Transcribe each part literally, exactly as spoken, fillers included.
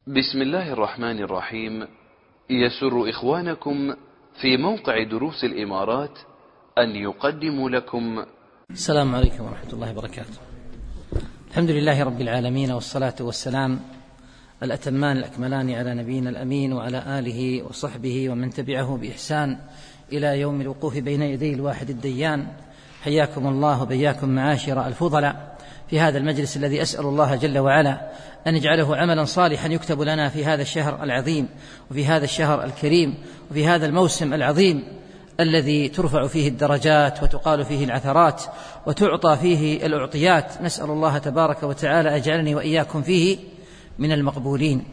بسم الله الرحمن الرحيم. يسر إخوانكم في موقع دروس الإمارات أن يقدموا لكم. السلام عليكم ورحمة الله وبركاته. الحمد لله رب العالمين، والصلاة والسلام الأتمان الأكملان على نبينا الأمين وعلى آله وصحبه ومن تبعه بإحسان إلى يوم الوقوف بين يدي الواحد الديان. حياكم الله وبياكم معاشر الفضلاء في هذا المجلس الذي أسأل الله جل وعلا أن يجعله عملا صالحا يكتب لنا في هذا الشهر العظيم وفي هذا الشهر الكريم وفي هذا الموسم العظيم الذي ترفع فيه الدرجات وتقال فيه العثرات وتعطى فيه الأعطيات. نسأل الله تبارك وتعالى أجعلني وإياكم فيه من المقبولين.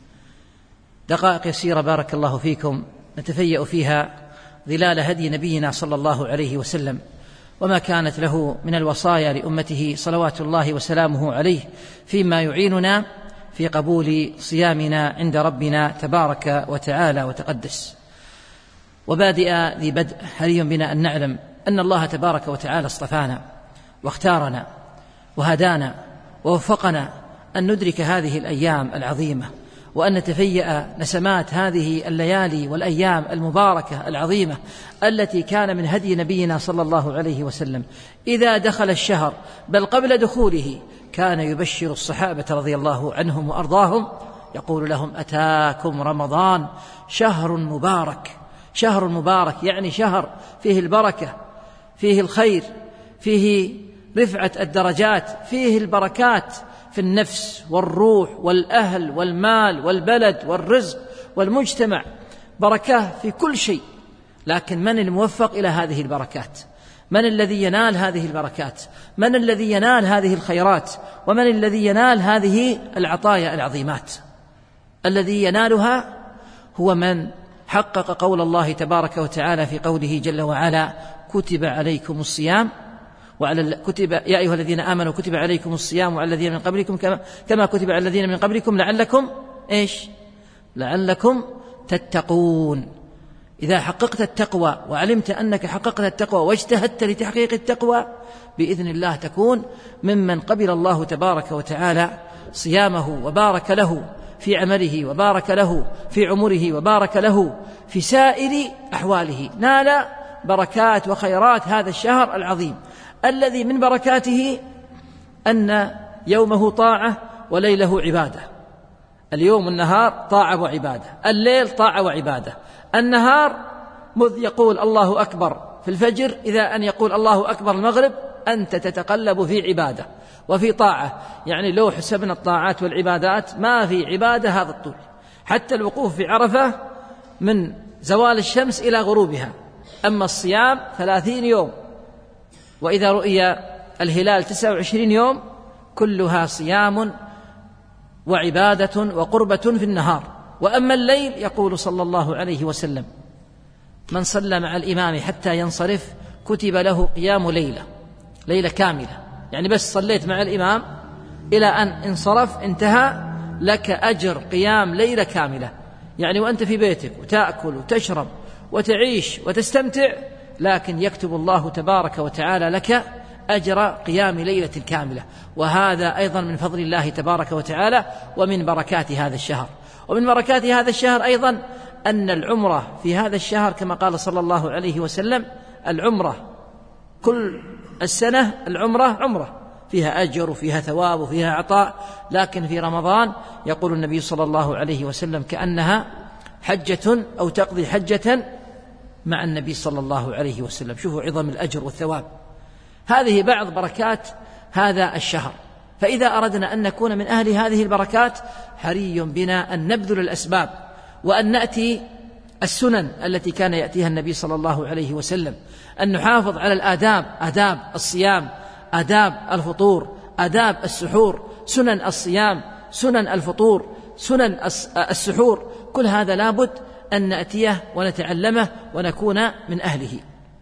دقائق يسيرة بارك الله فيكم نتفيأ فيها ظلال هدي نبينا صلى الله عليه وسلم وما كانت له من الوصايا لأمته صلوات الله وسلامه عليه فيما يعيننا في قبول صيامنا عند ربنا تبارك وتعالى وتقدس. وبادئ ذي بدء حري بنا أن نعلم أن الله تبارك وتعالى اصطفانا واختارنا وهدانا ووفقنا أن ندرك هذه الأيام العظيمة وأن نتفيأ نسمات هذه الليالي والأيام المباركة العظيمة التي كان من هدي نبينا صلى الله عليه وسلم إذا دخل الشهر بل قبل دخوله كان يبشر الصحابة رضي الله عنهم وأرضاهم يقول لهم: أتاكم رمضان شهر مبارك. شهر مبارك يعني شهر فيه البركة، فيه الخير، فيه رفعة الدرجات، فيه البركات في النفس والروح والأهل والمال والبلد والرزق والمجتمع، بركة في كل شيء. لكن من الموفق إلى هذه البركات؟ من الذي ينال هذه البركات؟ من الذي ينال هذه الخيرات؟ ومن الذي ينال هذه العطايا العظيمات؟ الذي ينالها هو من حقق قول الله تبارك وتعالى في قوله جل وعلا: كتب عليكم الصيام وعلى كتب يا أيها الذين آمنوا كتب عليكم الصيام وعلى الذين من قبلكم كما, كما كتب على الذين من قبلكم لعلكم إيش لعلكم تتقون. إذا حققت التقوى وعلمت أنك حققت التقوى واجتهدت لتحقيق التقوى بإذن الله تكون ممن قبل الله تبارك وتعالى صيامه وبارك له في عمله وبارك له في عمره وبارك له في سائر أحواله. نال بركات وخيرات هذا الشهر العظيم الذي من بركاته أن يومه طاعة وليله عبادة. اليوم النهار طاعة وعبادة، الليل طاعة وعبادة. النهار مذ يقول الله أكبر في الفجر إذا أن يقول الله أكبر المغرب أنت تتقلب في عبادة وفي طاعة. يعني لو حسبنا الطاعات والعبادات ما في عبادة هذا الطول. حتى الوقوف في عرفة من زوال الشمس إلى غروبها. أما الصيام ثلاثين يوم، وإذا رؤي الهلال تسعة وعشرين يوم، كلها صيام وعبادة وقربة في النهار. وأما الليل يقول صلى الله عليه وسلم: من صلى مع الإمام حتى ينصرف كتب له قيام ليلة ليلة كاملة. يعني بس صليت مع الإمام إلى أن انصرف انتهى لك أجر قيام ليلة كاملة. يعني وأنت في بيتك وتأكل وتشرب وتعيش وتستمتع، لكن يكتب الله تبارك وتعالى لك أجر قيام ليلة كاملة. وهذا أيضا من فضل الله تبارك وتعالى ومن بركات هذا الشهر. ومن بركات هذا الشهر أيضا أن العمرة في هذا الشهر كما قال صلى الله عليه وسلم: العمرة كل السنة العمرة عمرة فيها أجر وفيها ثواب وفيها عطاء، لكن في رمضان يقول النبي صلى الله عليه وسلم كأنها حجة أو تقضي حجة مع النبي صلى الله عليه وسلم. شوفوا عظم الأجر والثواب. هذه بعض بركات هذا الشهر. فإذا أردنا أن نكون من أهل هذه البركات حري بنا أن نبذل الأسباب وأن نأتي السنن التي كان يأتيها النبي صلى الله عليه وسلم، أن نحافظ على الآداب، آداب الصيام، آداب الفطور، آداب السحور، سنن الصيام، سنن الفطور، سنن السحور. كل هذا لابد أن نأتيه ونتعلمه ونكون من أهله.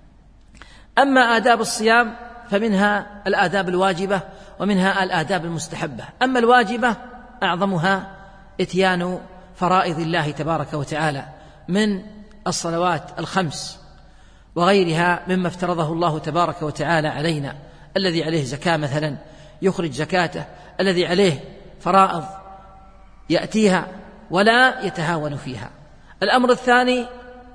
أما آداب الصيام فمنها الآداب الواجبة ومنها الآداب المستحبة. أما الواجبة أعظمها إتيان فرائض الله تبارك وتعالى من الصلوات الخمس وغيرها مما افترضه الله تبارك وتعالى علينا. الذي عليه زكاة مثلا يخرج زكاته، الذي عليه فرائض يأتيها ولا يتهاون فيها. الأمر الثاني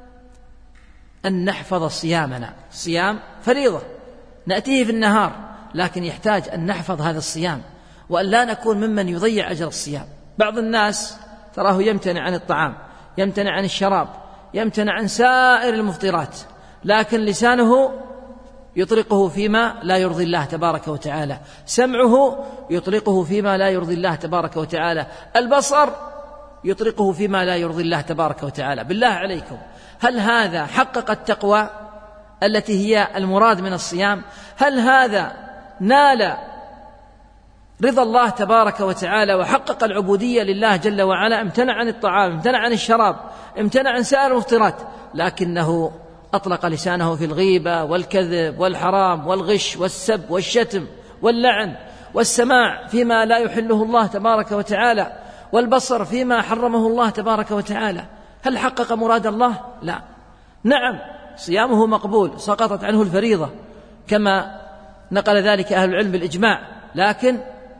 أن نحفظ صيامنا. الصيام فريضة نأتيه في النهار، لكن يحتاج أن نحفظ هذا الصيام وأن لا نكون ممن يضيع أجر الصيام. بعض الناس تراه يمتنع عن الطعام، يمتنع عن الشراب، يمتنع عن سائر المفطرات، لكن لسانه يطلقه فيما لا يرضي الله تبارك وتعالى، سمعه يطلقه فيما لا يرضي الله تبارك وتعالى، البصر يطلقه فيما لا يرضي الله تبارك وتعالى. بالله عليكم، هل هذا حقق التقوى التي هي المراد من الصيام؟ هل هذا نال رضا الله تبارك وتعالى وحقق العبودية لله جل وعلا؟ امتنع عن الطعام، امتنع عن الشراب، امتنع عن سائر المفطرات، لكنه أطلق لسانه في الغيبة والكذب والحرام والغش والسب والشتم واللعن والسماع فيما لا يحله الله تبارك وتعالى والبصر فيما حرمه الله تبارك وتعالى. هل حقق مراد الله؟ لا. نعم صيامه مقبول، سقطت عنه الفريضة كما نقل ذلك أهل العلم بالإجماع، لكن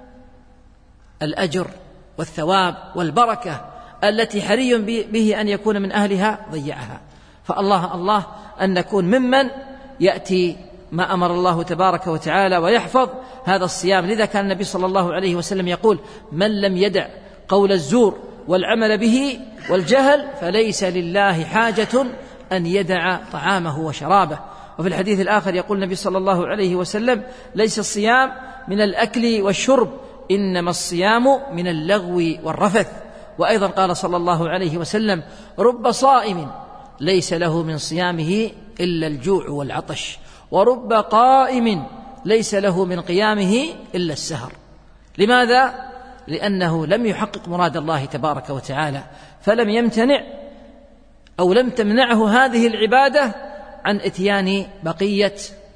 الأجر والثواب والبركة التي حري به أن يكون من أهلها ضيعها. فالله الله أن نكون ممن يأتي ما أمر الله تبارك وتعالى ويحفظ هذا الصيام. لذا كان النبي صلى الله عليه وسلم يقول: من لم يدع قول الزور والعمل به والجهل فليس لله حاجة أن يدع طعامه وشرابه. وفي الحديث الآخر يقول النبي صلى الله عليه وسلم: ليس الصيام من الأكل والشرب، إنما الصيام من اللغو والرفث. وأيضا قال صلى الله عليه وسلم: رب صائم ليس له من صيامه إلا الجوع والعطش، ورب قائم ليس له من قيامه إلا السهر. لماذا؟ لأنه لم يحقق مراد الله تبارك وتعالى، فلم يمتنع أو لم تمنعه هذه العبادة عن إتيان بقية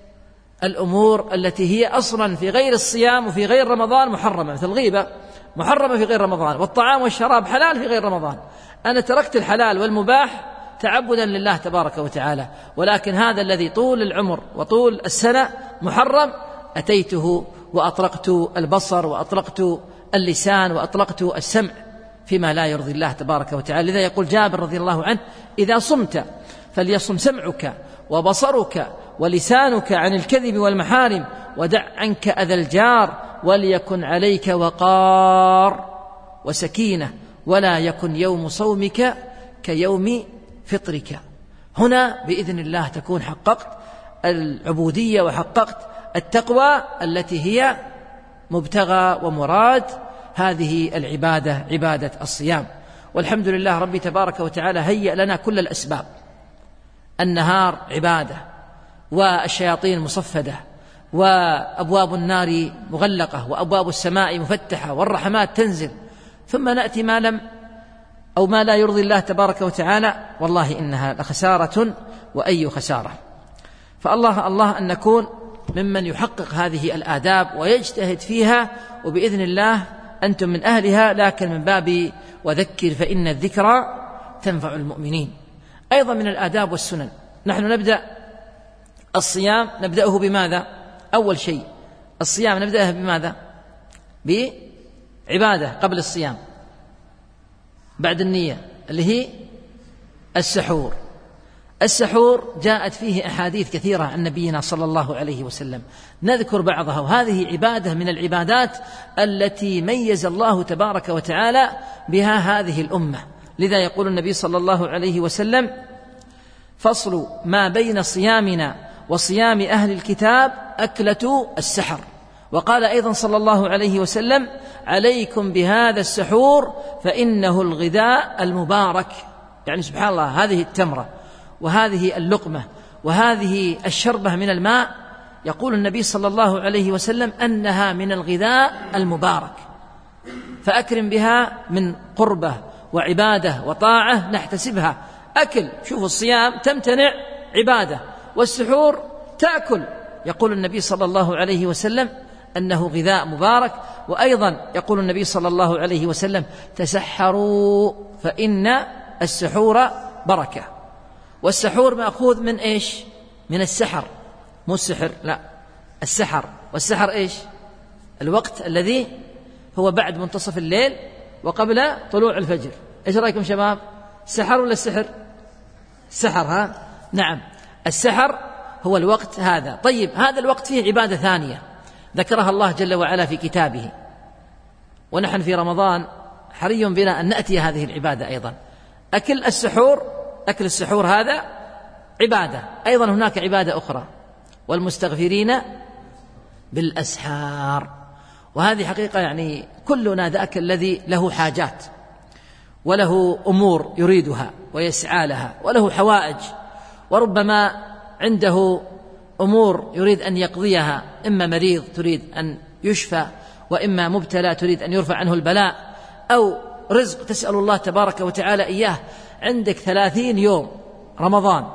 الأمور التي هي أصلا في غير الصيام وفي غير رمضان محرمة، مثل الغيبة محرمة في غير رمضان، والطعام والشراب حلال في غير رمضان. أنا تركت الحلال والمباح تعبدا لله تبارك وتعالى، ولكن هذا الذي طول العمر وطول السنة محرم أتيته وأطلقت البصر وأطلقت اللسان وأطلقت السمع فيما لا يرضي الله تبارك وتعالى. لذا يقول جابر رضي الله عنه: إذا صمت فليصم سمعك وبصرك ولسانك عن الكذب والمحارم، ودع عنك أذى الجار، وليكن عليك وقار وسكينة، ولا يكن يوم صومك كيوم فطرك. هنا بإذن الله تكون حققت العبودية وحققت التقوى التي هي مبتغى ومراد هذه العبادة، عبادة الصيام. والحمد لله ربي تبارك وتعالى هيأ لنا كل الأسباب. النهار عبادة، والشياطين مصفدة، وأبواب النار مغلقة، وأبواب السماء مفتحة، والرحمات تنزل، ثم نأتي ما لم أو ما لا يرضي الله تبارك وتعالى، والله إنها لخسارة وأي خسارة. فالله الله أن نكون ممن يحقق هذه الآداب ويجتهد فيها، وبإذن الله أنتم من أهلها، لكن من باب وذكر فإن الذكرى تنفع المؤمنين. أيضا من الآداب والسنن، نحن نبدأ الصيام نبدأه بماذا؟ أول شيء الصيام نبدأه بماذا؟ بعبادة قبل الصيام بعد النية، اللي هي السحور. السحور جاءت فيه أحاديث كثيرة عن نبينا صلى الله عليه وسلم، نذكر بعضها، وهذه عبادة من العبادات التي ميز الله تبارك وتعالى بها هذه الأمة. لذا يقول النبي صلى الله عليه وسلم: فصل ما بين صيامنا وصيام أهل الكتاب أكلة السحر. وقال أيضا صلى الله عليه وسلم: عليكم بهذا السحور فإنه الغذاء المبارك. يعني سبحان الله، هذه التمرة وهذه اللقمة وهذه الشربة من الماء، يقول النبي صلى الله عليه وسلم أنها من الغذاء المبارك، فأكرم بها من قربة وعبادة وطاعة نحتسبها. أكل، شوفوا الصيام تمتنع عبادة، والسحور تأكل. يقول النبي صلى الله عليه وسلم أنه غذاء مبارك. وأيضا يقول النبي صلى الله عليه وسلم: تسحروا فإن السحور بركة. والسحور مأخوذ من إيش؟ من السحر، مو السحر، لا، السحر. والسحر إيش؟ الوقت الذي هو بعد منتصف الليل وقبل طلوع الفجر. إيش رأيكم شباب؟ السحر ولا السحر؟ السحر، ها؟ نعم، السحر هو الوقت هذا. طيب، هذا الوقت فيه عبادة ثانية ذكرها الله جل وعلا في كتابه، ونحن في رمضان حري بنا أن نأتي هذه العبادة أيضا. أكل السحور، أكل السحور هذا عبادة. أيضا هناك عبادة أخرى، والمستغفرين بالأسحار. وهذه حقيقة يعني كلنا ذاك الذي له حاجات وله أمور يريدها ويسعى لها وله حوائج، وربما عنده أمور يريد أن يقضيها، إما مريض تريد أن يشفى، وإما مبتلى تريد أن يرفع عنه البلاء، أو رزق تسأل الله تبارك وتعالى إياه. عندك ثلاثين يوم رمضان،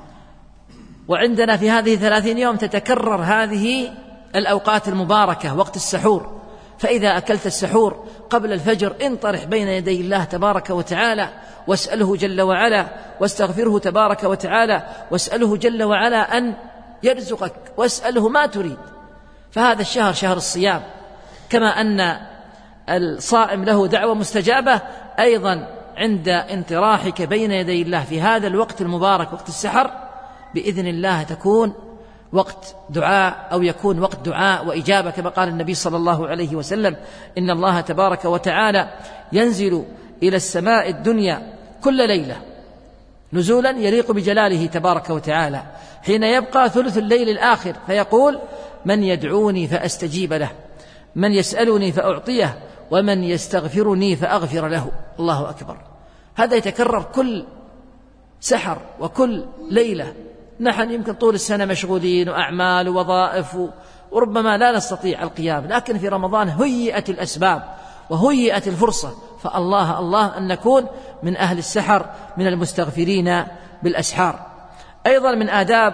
وعندنا في هذه ثلاثين يوم تتكرر هذه الأوقات المباركة، وقت السحور. فإذا أكلت السحور قبل الفجر انطرح بين يدي الله تبارك وتعالى واسأله جل وعلا، واستغفره تبارك وتعالى، واسأله جل وعلا أن يرزقك، واسأله ما تريد. فهذا الشهر شهر الصيام، كما أن الصائم له دعوة مستجابة، أيضا عند انطراحك بين يدي الله في هذا الوقت المبارك وقت السحر بإذن الله تكون وقت دعاء، أو يكون وقت دعاء وإجابة، كما قال النبي صلى الله عليه وسلم: إن الله تبارك وتعالى ينزل إلى السماء الدنيا كل ليلة نزولا يليق بجلاله تبارك وتعالى، حين يبقى ثلث الليل الآخر، فيقول: من يدعوني فأستجيب له، من يسألني فأعطيه، ومن يستغفرني فأغفر له. الله أكبر. هذا يتكرر كل سحر وكل ليلة. نحن يمكن طول السنة مشغولين وأعمال ووظائف، وربما لا نستطيع القيام، لكن في رمضان هيئت الأسباب وهيئت الفرصة، فالله الله أن نكون من أهل السحر، من المستغفرين بالأسحار. أيضا من آداب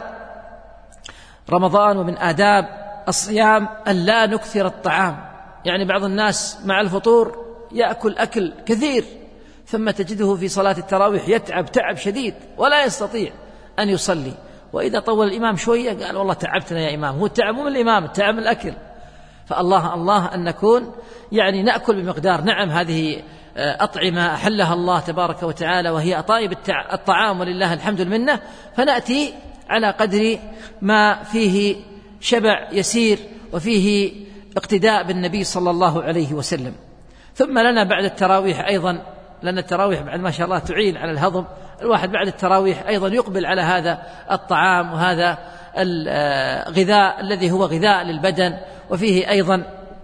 رمضان ومن آداب الصيام أن لا نكثر الطعام. يعني بعض الناس مع الفطور يأكل أكل كثير، ثم تجده في صلاة التراويح يتعب تعب شديد ولا يستطيع أن يصلي، وإذا طول الإمام شوية قال: والله تعبتنا يا إمام. هو التعب من الإمام، التعب من الأكل. فالله الله أن نكون يعني نأكل بمقدار. نعم، هذه أطعمة أحلها الله تبارك وتعالى، وهي أطايب الطعام ولله الحمد المنة، فنأتي على قدر ما فيه شبع يسير وفيه اقتداء بالنبي صلى الله عليه وسلم. ثم لنا بعد التراويح أيضا، لأن التراويح بعد ما شاء الله تعين على الهضم، الواحد بعد التراويح أيضا يقبل على هذا الطعام وهذا الغذاء الذي هو غذاء للبدن، وفيه أيضا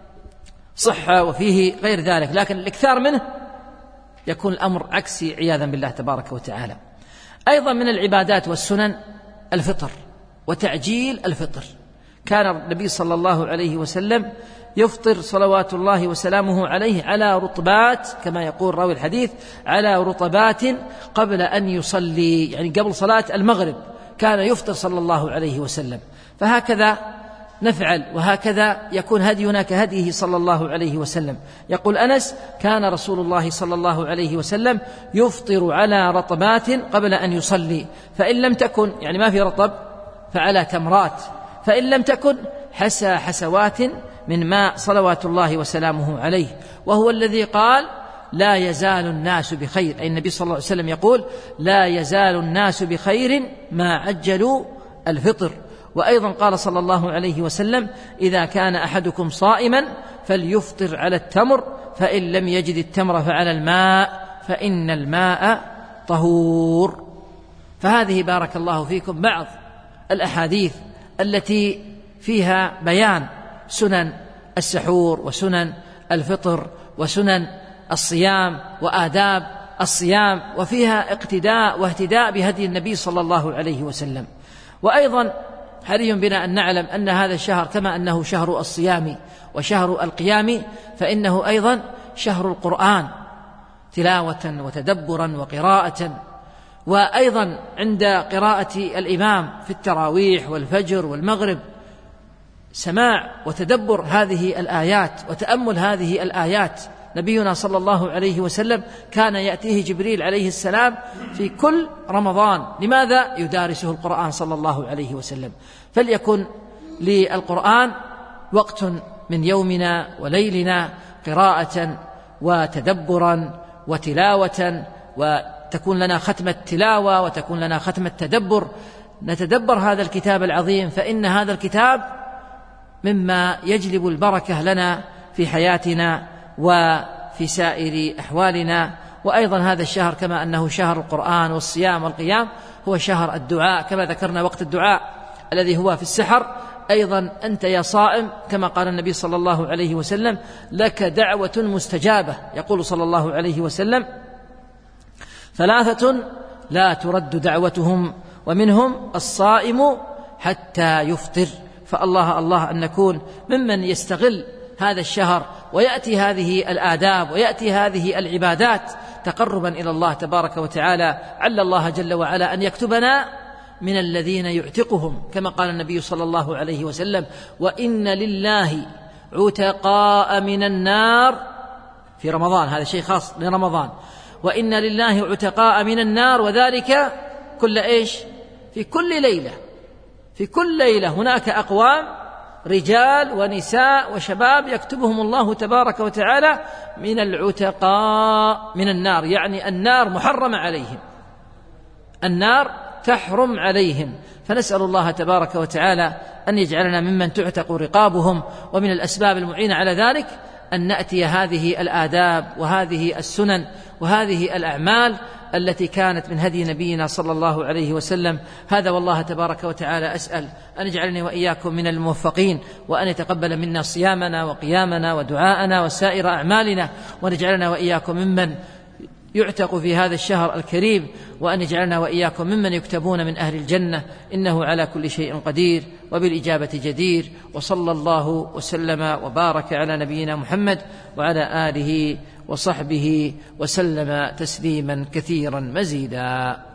صحة وفيه غير ذلك، لكن الإكثار منه يكون الأمر عكسي عياذا بالله تبارك وتعالى. أيضا من العبادات والسنن الفطر وتعجيل الفطر. كان النبي صلى الله عليه وسلم يفطر صلوات الله وسلامه عليه على رطبات، كما يقول راوي الحديث: على رطبات قبل أن يصلي، يعني قبل صلاة المغرب كان يفطر صلى الله عليه وسلم. فهكذا نفعل، وهكذا يكون هدينا كهديه صلى الله عليه وسلم. يقول أنس: كان رسول الله صلى الله عليه وسلم يفطر على رطبات قبل أن يصلي، فإن لم تكن، يعني ما في رطب، فعلى تمرات، فإن لم تكن حسى حسوات من ماء صلوات الله وسلامه عليه. وهو الذي قال: لا يزال الناس بخير، أي النبي صلى الله عليه وسلم يقول: لا يزال الناس بخير ما عجلوا الفطر. وأيضا قال صلى الله عليه وسلم: إذا كان أحدكم صائما فليفطر على التمر، فإن لم يجد التمر فعلى الماء، فإن الماء طهور. فهذه بارك الله فيكم بعض الأحاديث التي فيها بيان سنن السحور وسنن الفطر وسنن الصيام وآداب الصيام، وفيها اقتداء واهتداء بهدي النبي صلى الله عليه وسلم. وأيضا حري بنا أن نعلم أن هذا الشهر كما أنه شهر الصيام وشهر القيام، فإنه أيضا شهر القرآن تلاوة وتدبرا وقراءة. وأيضا عند قراءة الإمام في التراويح والفجر والمغرب سماع وتدبر هذه الآيات وتأمل هذه الآيات. نبينا صلى الله عليه وسلم كان يأتيه جبريل عليه السلام في كل رمضان. لماذا؟ يدارسه القرآن صلى الله عليه وسلم. فليكن للقرآن وقت من يومنا وليلنا قراءة وتدبرا وتلاوة، وتكون لنا ختمة تلاوة وتكون لنا ختمة تدبر، نتدبر هذا الكتاب العظيم، فإن هذا الكتاب مما يجلب البركة لنا في حياتنا وفي سائر أحوالنا. وأيضا هذا الشهر كما أنه شهر القرآن والصيام والقيام هو شهر الدعاء، كما ذكرنا وقت الدعاء الذي هو في السحر، أيضا أنت يا صائم كما قال النبي صلى الله عليه وسلم لك دعوة مستجابة. يقول صلى الله عليه وسلم ثلاثة لا ترد دعوتهم ومنهم الصائم حتى يفطر. فالله الله أن نكون ممن يستغل هذا الشهر ويأتي هذه الآداب ويأتي هذه العبادات تقربا إلى الله تبارك وتعالى، عل الله جل وعلا أن يكتبنا من الذين يعتقهم، كما قال النبي صلى الله عليه وسلم وإن لله عتقاء من النار في رمضان، هذا شيء خاص لرمضان، وإن لله عتقاء من النار وذلك كل إيش؟ في كل ليلة، في كل ليلة هناك أقوام رجال ونساء وشباب يكتبهم الله تبارك وتعالى من العتقاء من النار، يعني النار محرمة عليهم، النار تحرم عليهم. فنسأل الله تبارك وتعالى أن يجعلنا ممن تعتق رقابهم. ومن الأسباب المعينة على ذلك أن نأتي هذه الآداب وهذه السنن وهذه الأعمال التي كانت من هدي نبينا صلى الله عليه وسلم. هذا والله تبارك وتعالى أسأل أن يجعلني وإياكم من الموفقين، وأن يتقبل منا صيامنا وقيامنا ودعاءنا وسائر أعمالنا، وأن يجعلنا وإياكم ممن يعتق في هذا الشهر الكريم، وأن يجعلنا وإياكم ممن يكتبون من أهل الجنة، إنه على كل شيء قدير وبالإجابة جدير. وصلى الله وسلم وبارك على نبينا محمد وعلى آله وصحبه وسلم تسليما كثيرا مزيدا.